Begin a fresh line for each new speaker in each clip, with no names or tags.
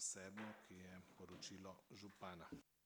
7., ki je poročilo župana.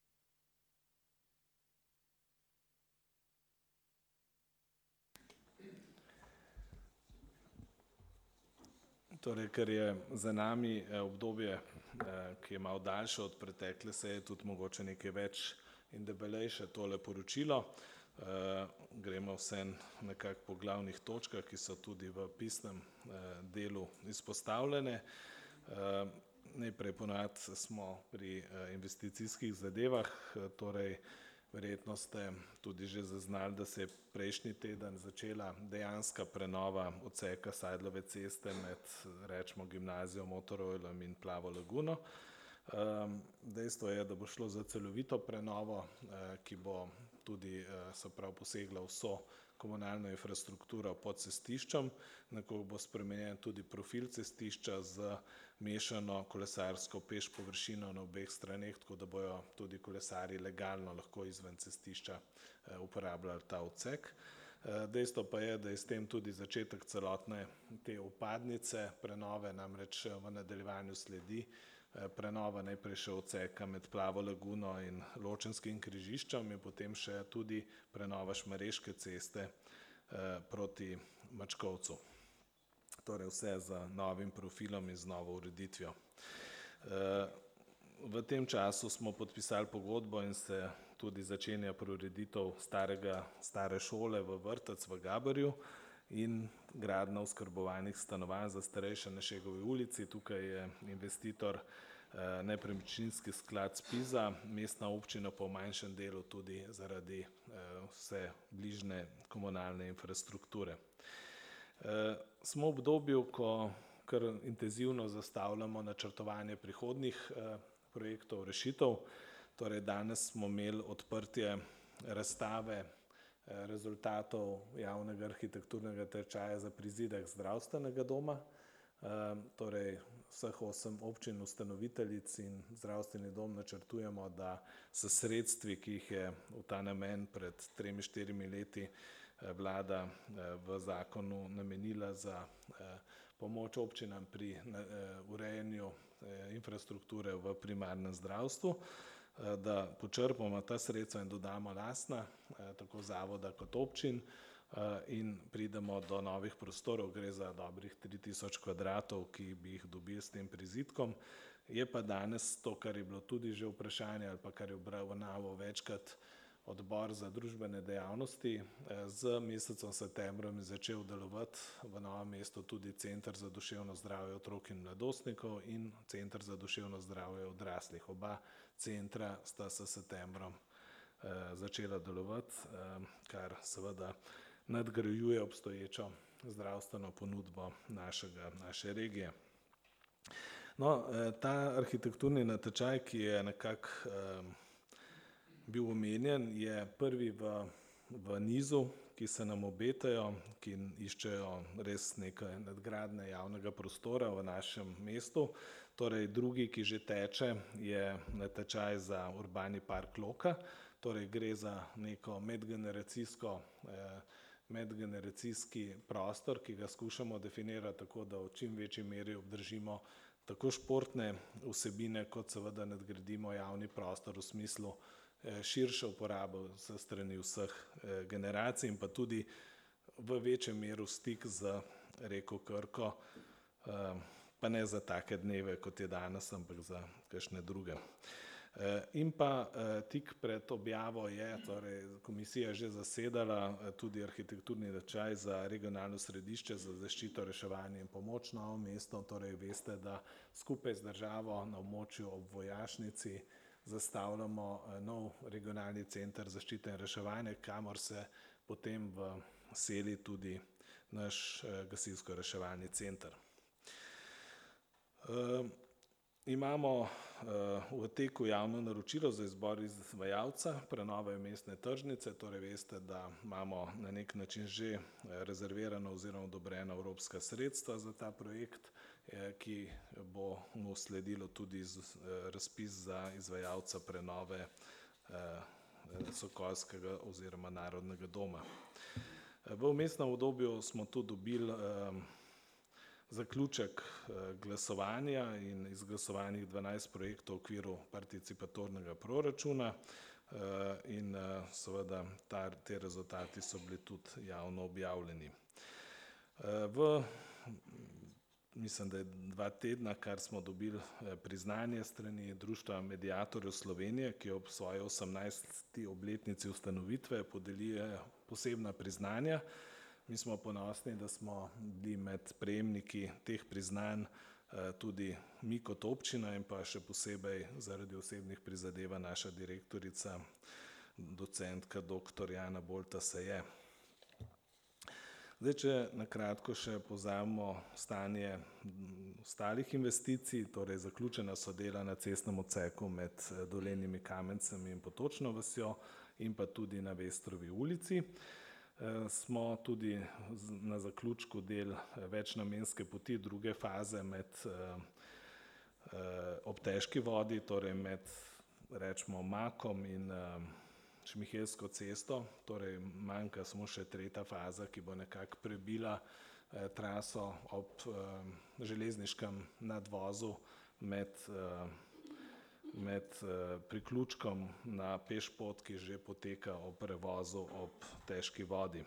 Torej, ker je za nami obdobje, ki je malo daljše od pretekle seje, tudi mogoče nekaj več in debelejše tole poročilo. Gremo vseeno nekako po glavnih točkah, ki so tudi v pisnem delu izpostavljene. Najprej ponavadi smo pri investicijskih zadevah, torej verjetno ste tudi že zaznali, da se je prejšnji teden začela dejanska prenova odseka Seidlove ceste med, recimo, Gimnazijo Motorola in Plavo laguno. Dejstvo je, da bo šlo za celovito prenovo, ki bo tudi, se pravi, posegla vso komunalno infrastrukturo pod cestiščem, nekoliko bo spremenjen tudi profil cestišča z mešano kolesarsko peš površino na obeh straneh, tako da bojo tudi kolesarji legalno lahko izven cestišča uporabljali ta odsek. Dejstvo pa je, da je s tem tudi začetek celotne te vpadnice prenove, namreč v nadaljevanju sledi prenova najprej še odseka med Plavo laguno in Ločenskim križiščem in potem še tudi prenova Šmarješke ceste proti Mačkovcu. Torej vse z novim profilom in z novo ureditvijo. V tem času smo podpisali pogodbo in se tudi začenja preureditev stare šole v vrtec v Gaberju in gradnja oskrbovanih stanovanj za starejše na Šegovi ulici. Tukaj je investitor Nepremičninski sklad SPIZ-a, mestna občina pa v manjšem delu tudi zaradi vse bližnje komunalne infrastrukture. Smo v obdobju, ko kar intenzivno zastavljamo načrtovanje prihodnjih projektov, rešitev. Torej danes smo imeli odprtje razstave rezultatov javnega arhitekturnega tečaja za prizidek zdravstvenega doma. Torej vseh 8 občin ustanoviteljic in zdravstveni dom načrtujemo, da s sredstvi, ki jih je v ta namen pred 3-4 leti vlada v zakonu namenila za pomoč občinam pri urejanju infrastrukture v primarnem zdravstvu, da počrpamo ta sredstva in dodamo lastna, tako zavoda kot občin, in pridemo do novih prostorov. Gre za dobrih 3000 kvadratov, ki bi jih dobili s tem prizidkom. Je pa danes to, kar je bilo tudi že vprašanje ali pa kar je obravnaval večkrat Odbor za družbene dejavnosti, z mesecem septembrom je začel delovati v Novem mestu tudi Center za duševno zdravje otrok in mladostnikov in Center za duševno zdravje odraslih. Oba centra sta s septembrom začela delovati, kar seveda nadgrajuje obstoječo zdravstveno ponudbo naše regije. No, ta arhitekturni natečaj, ki je nekako bil omenjen, je prvi v nizu, ki se nam obetajo, ki iščejo res nekaj nadgradnje javnega prostora v našem mestu. Torej drugi, ki že teče, je natečaj za urbani park Loka. Torej gre za neko medgeneracijski prostor, ki ga skušamo definirati tako, da v čim večji meri obdržimo tako športne vsebine, kot seveda nadgradimo javni prostor v smislu širše uporabe s strani vseh generacij in pa tudi v večjem meru stik z reko Krko, pa ne za take dneve, kot je danes, ampak za kakšne druge. In pa tik pred objavo je, torej komisija že zasedala tudi arhitekturni natečaj za regionalno središče za zaščito, reševanje in pomoč Novo mesto. Torej veste, da skupaj z državo na območju ob Vojašnici zastavljamo nov regionalni center zaščite in reševanja, kamor se potem seli tudi naš gasilsko-reševalni center. Imamo v teku javno naročilo za izbor izvajalca prenove mestne tržnice. Torej veste, da imamo na nek način že rezervirano oziroma odobrena evropska sredstva za ta projekt, ki bo mu sledilo tudi razpis za izvajalca prenove Sokolskega oziroma Narodnega doma. V vmesnem obdobju smo tudi dobili zaključek glasovanja in izglasovanih 12 projektov v okviru participatornega proračuna in seveda te rezultati so bili tudi javno objavljeni. Mislim, da je 2 tedna, kar smo dobili priznanje strani Društva mediatorjev Slovenije, ki ob svoji 18. obletnici ustanovitve podeljuje posebna priznanja. Mi smo ponosni, da smo bili med prejemniki teh priznanj tudi mi kot občina in pa še posebej zaradi osebnih prizadevanj naša direktorica, docentka dr. Jana Bolta Saje. Zdaj, če na kratko še povzamemo stanje ostalih investicij, torej zaključena so dela na cestnem odseku med Dolenjimi Kamencem in Potočno vasjo in pa tudi na Vestrovi ulici. Smo tudi na zaključku del večnamenske poti druge faze ob Težki vodi, torej med rečemo Makom in Šmihelsko cesto, torej manjka samo še 3. faza, ki bo nekako prebila traso ob železniškem nadvozu med priključkom na pešpot, ki že poteka ob prevozu ob Težki vodi.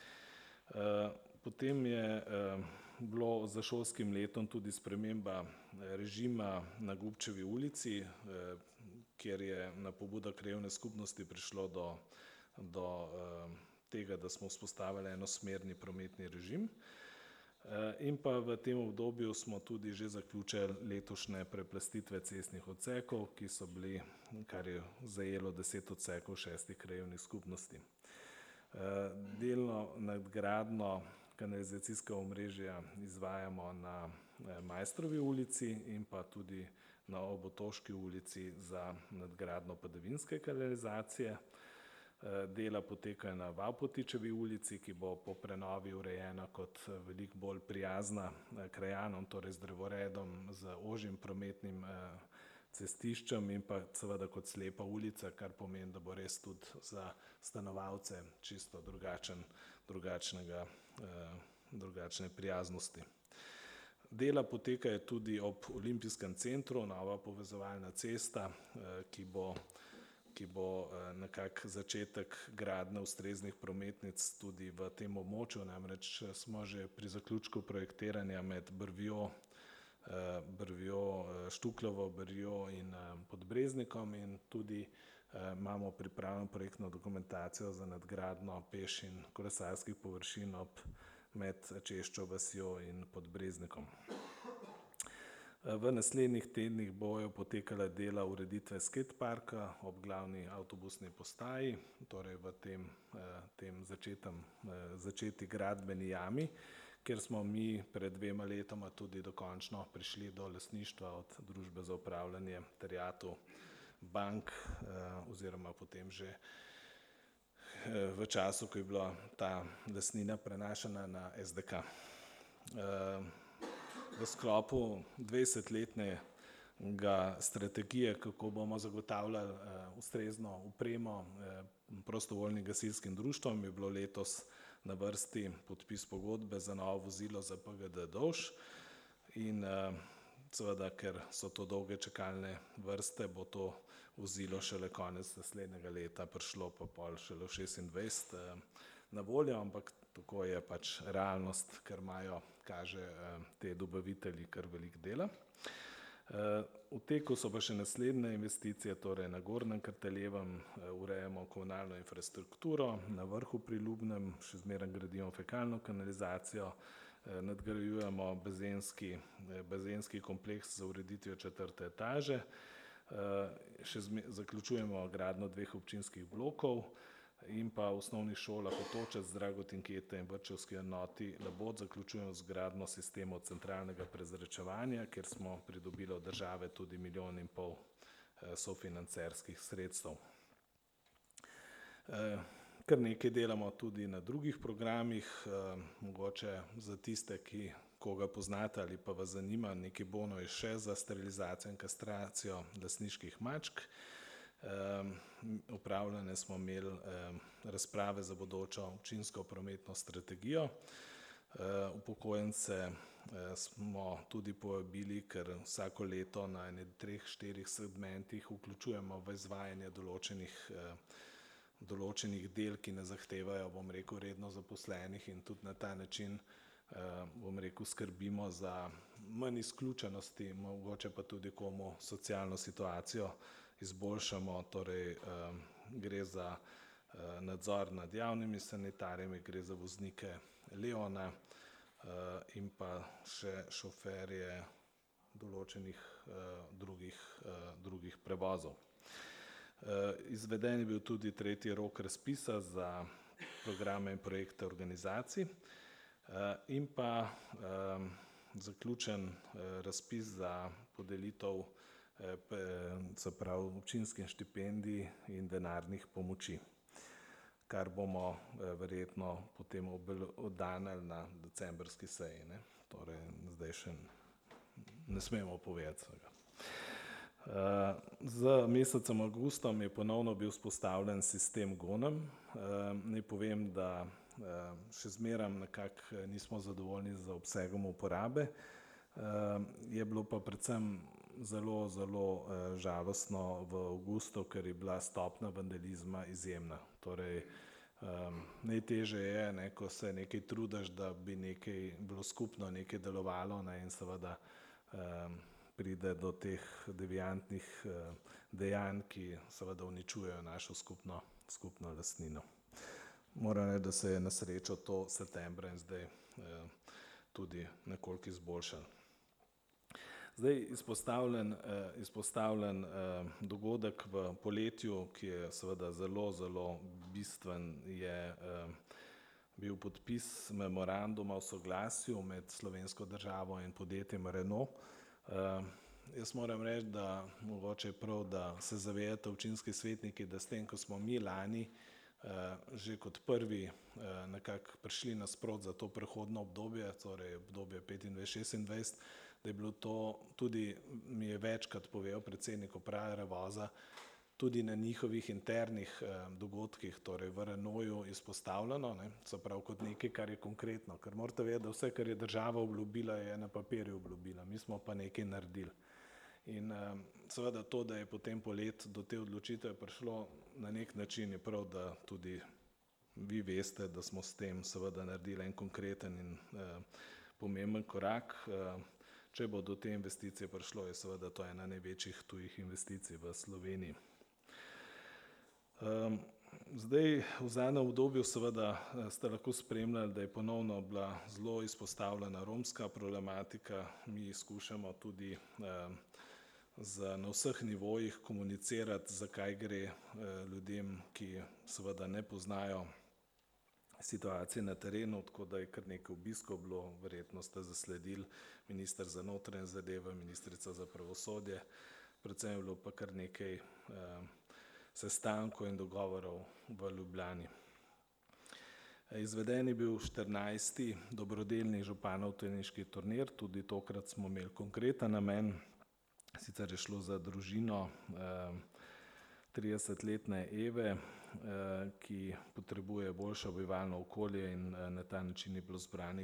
Potem je bilo za šolskim letom tudi sprememba režima na Gubčevi ulici, kjer je na pobudo krajevne skupnosti prišlo do tega, da smo vzpostavili enosmerni prometni režim. In pa v tem obdobju smo tudi že zaključili letošnje preplastitve cestnih odsekov, ki so bili, kar je zajelo 10 odsekov 6 krajevnih skupnosti. Delno nadgradnjo kanalizacijskega omrežja izvajamo na Maistrovi ulici in pa tudi na Otoški ulici za nadgradnjo padavinske kanalizacije. Dela potekajo na Vavpotičevi ulici, ki bo po prenovi urejena kot veliko bolj prijazna krajanom, torej z drevoredom, z ožjim prometnim cestiščem in pa seveda kot slepa ulica, kar pomeni, da bo res tudi za stanovalce čisto drugačne prijaznosti. Dela potekajo tudi ob Olimpijskem centru, nova povezovalna cesta, ki bo nekako začetek gradnje ustreznih prometnic tudi v tem območju, namreč smo že pri zaključku projektiranja med Brvjo, Štukljovo Brvjo in Podbreznikom in tudi imamo pripravljeno projektno dokumentacijo za nadgradnjo peš- in kolesarskih površin med Češčo vasjo in Podbreznikom. V naslednjih tednih bojo potekala dela ureditve skateparka ob glavni avtobusni postaji, torej v tem začeti gradbeni jami, kjer smo mi pred 2 letoma tudi dokončno prišli do lastništva od Družbe za upravljanje terjatev bank oziroma potem že v času, ko je bila ta lastnina prenašana na SDK. V sklopu 20-letne strategije, kako bomo zagotavljali ustrezno opremo prostovoljnim gasilskim društvom, je bilo letos na vrsti podpis pogodbe za novo vozilo za PGD Dolž in seveda, ker so to dolge čakalne vrste, bo to vozilo šele konec naslednjega leta prišlo, pa pol šele v 26 na voljo, ampak tako je pač realnost, ker imajo, kaže te dobavitelji kar veliko dela. V teku so pa še naslednje investicije, torej na Gornjem Karteljevem urejamo komunalno infrastrukturo, na Vrhu pri Ljubnem še zmeraj gradimo fekalno kanalizacijo, nadgrajujemo bazenski kompleks za ureditvijo 4. etaže, zaključujemo gradnjo 2 občinskih blokov in pa v osnovnih šolah Otočec, Dragotinkete in vrtčevski enoti Labot zaključujemo z gradnjo sistemov centralnega prezračevanja, kjer smo pridobili od države tudi 1,5 milijona sofinancerskih sredstev. Kar nekaj delamo tudi na drugih programih, mogoče za tiste, koga poznate ali pa vas zanima, nekaj bonov je še za sterilizacijo in kastracijo lastniških mačk. Opravljene smo imeli razprave za bodočo občinsko prometno strategijo. Upokojence smo tudi povabili, ker vsako leto na 3-4 segmentih vključujemo v izvajanje določenih del, ki ne zahtevajo, bom rekel, redno zaposlenih in tudi na ta način, bom rekel, skrbimo za manj izključenosti, mogoče pa tudi komu socialno situacijo izboljšamo, torej gre za nadzor nad javnimi sanitariji, gre za voznike Leona in pa še šoferje določenih drugih prevozov. Izveden je bil tudi tretji rok razpisa za programe in projekte organizacij in pa zaključen razpis za podelitev se pravi občinskih štipendij in denarnih pomoči, kar bomo verjetno potem obdanili na decembrski seji, ne. Torej zdaj še ne smemo povedati vsega. Z mesecem avgustom je ponovno bil vzpostavljen sistem GONEM. Naj povem, da še zmeraj nekako nismo zadovoljni z obsegom uporabe. Je bilo pa predvsem zelo žalostno v avgustu, ker je bila stopnja vandalizma izjemna. Torej najtežje je, ne, ko se nekaj trudiš, da bi nekaj bilo skupno, nekaj delovalo, ne, in seveda pride do teh deviantnih dejanj, ki seveda uničujejo našo skupno lastnino. Moram reči, da se je na srečo to septembra in zdaj tudi nekoliko izboljšalo. Zdaj izpostavljen dogodek v poletju, ki je seveda zelo bistven, je bil podpis memoranduma o soglasju med slovensko državo in podjetjem Renault. Jaz moram reči, da mogoče je prav, da se zavedate občinski svetniki, da s tem, ko smo mi lani že kot prvi nekako prišli nasproti za to prehodno obdobje, torej obdobje 25-26, da je bilo to tudi, mi je večkrat povedal predsednik uprave Revoza, tudi na njihovih internih dogodkih, torej v Renaultu izpostavljeno, ne, se pravi kot nekaj, kar je konkretno, ker morate vedeti, da vse, kar je država obljubila, je na papirju obljubila, mi smo pa nekaj naredili. In seveda to, da je potem poleti do te odločitve prišlo, na nek način je prav, da tudi vi veste, da smo s tem seveda naredili en konkreten in pomemben korak. Če bo do te investicije prišlo, je seveda to ena največjih tujih investicij v Sloveniji. Zdaj v zadnjem obdobju seveda ste lahko spremljali, da je ponovno bila zelo izpostavljena romska problematika. Mi skušamo tudi na vseh nivojih komunicirati, zakaj gre ljudem, ki seveda ne poznajo situacije na terenu, tako da je kar nekaj obiskov bilo, verjetno ste zasledili, minister za notranje zadeve, ministrica za pravosodje, predvsem je bilo pa kar nekaj sestankov in dogovorov v Ljubljani. Izveden je bil 14. dobrodelni županov teniški turnir, tudi tokrat smo imeli konkreten namen, sicer je šlo za družino 30-letne Eve, ki potrebuje boljše bivalno okolje in na ta način je bilo zbranih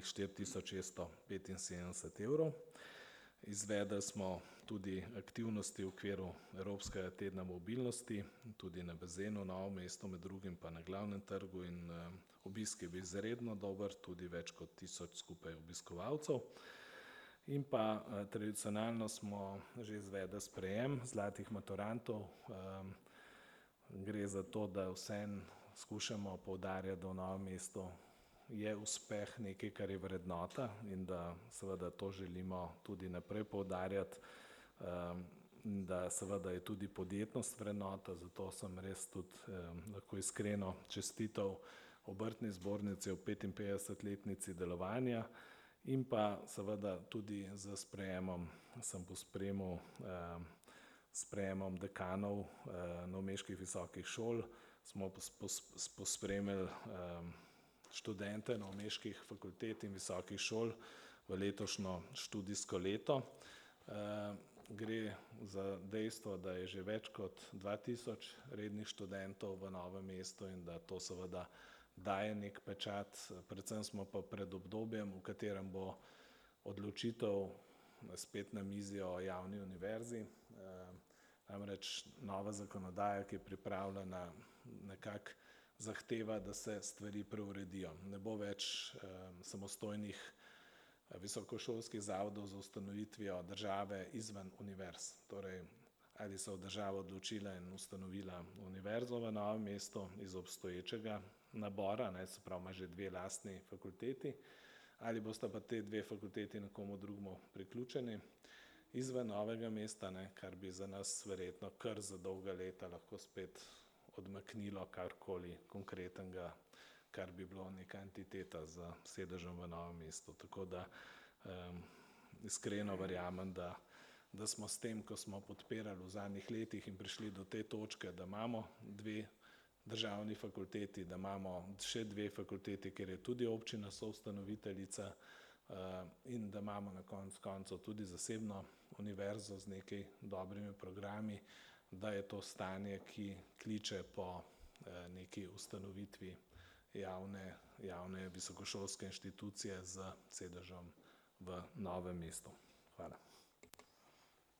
4675 evrov. Izvedli smo tudi aktivnosti v okviru Evropskega tedna mobilnosti, tudi na bazenu v Novem mestu, med drugim pa na Glavnem trgu, in obisk je bil izredno dober, tudi več kot 1000 skupaj obiskovalcev. In pa tradicionalno smo že izvedli sprejem zlatih maturantov. Gre za to, da vseeno skušamo poudarjati, da v Novem mestu je uspeh nekaj, kar je vrednota in da seveda to želimo tudi naprej poudarjati, da seveda je tudi podjetnost vrednota, zato sem res tudi lahko iskreno čestital Obrtni zbornici ob 55-letnici delovanja in pa seveda tudi s sprejemom, sem pospremil sprejemom dekanov novomeških visokih šol, smo pospremili študente novomeških fakultet in visokih šol v letošnjo študijsko leto. Gre za dejstvo, da je že več kot 2000 rednih študentov v Novem mestu in da to seveda daje nek pečat, predvsem smo pa pred obdobjem, v katerem bo odločitev spet na mizi o javni univerzi. Namreč nova zakonodaja, ki je pripravljena, nekako zahteva, da se stvari preuredijo. Ne bo več samostojnih visokošolskih zavodov z ustanovitvijo države izven univerz. Torej, ali se je država odločila in ustanovila univerzo v Novem mestu iz obstoječega nabora, se pravi, ima že dve lastni fakulteti, ali bosta pa te dve fakulteti nekomu drugemu priključeni izven Novega mesta, kar bi za nas verjetno kar za dolga leta lahko spet odmaknilo karkoli konkretnega, kar bi bilo neka entiteta z sedežem v Novem mestu. Tako da iskreno verjamem, da smo s tem, ko smo podpirali v zadnjih letih in prišli do te točke, da imamo dve državni fakulteti, da imamo še dve fakulteti, kjer je tudi občina soustanoviteljica, in da imamo na koncu koncev tudi zasebno univerzo z nekaj dobrimi programi, da je to stanje, ki kliče po neki ustanovitvi javne visokošolske inštitucije z sedežem v Novem mestu. Hvala.